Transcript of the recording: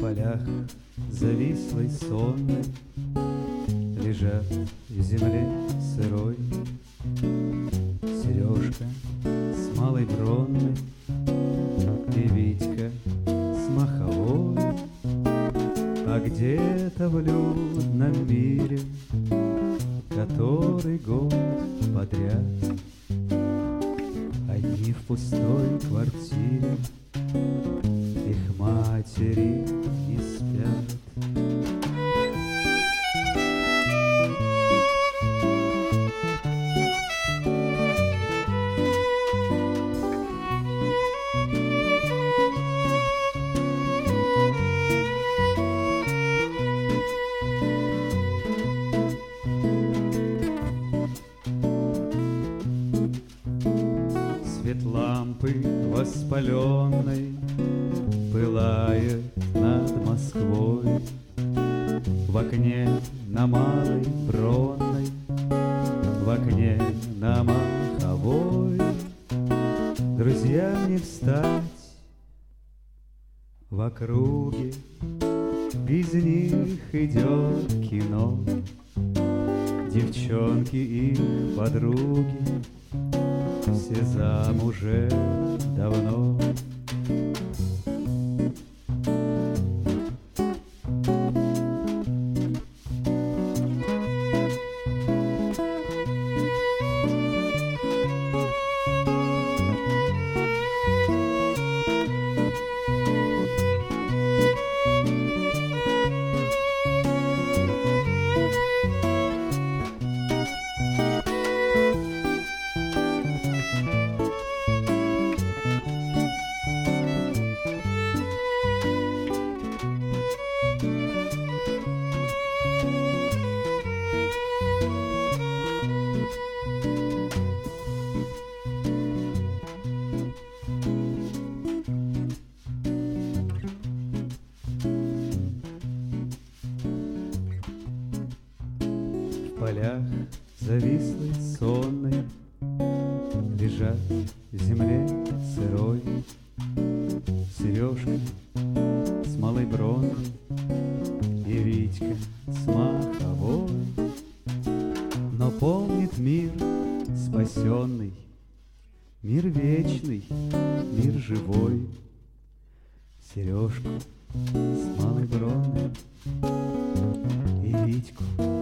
полях завислой сонной лежат в земле сырой Сережка с малой Бронной и Витька с Маховой. А где-то в людном мире, который год подряд, одни в пустой квартире, их матери не спят. Свет лампы воспаленной пылает над Москвой. В окне на Малой Бронной, в окне на Маховой. Друзьям не встать в округе, без них идет кино. Девчонки их подруги все замужем давно. В полях завислой сонной лежат в земле сырой Сережка с Малой Бронной и Витька с Маховой. Но помнит мир спасенный, мир вечный, мир живой, Сережку с Малой Бронной и Витьку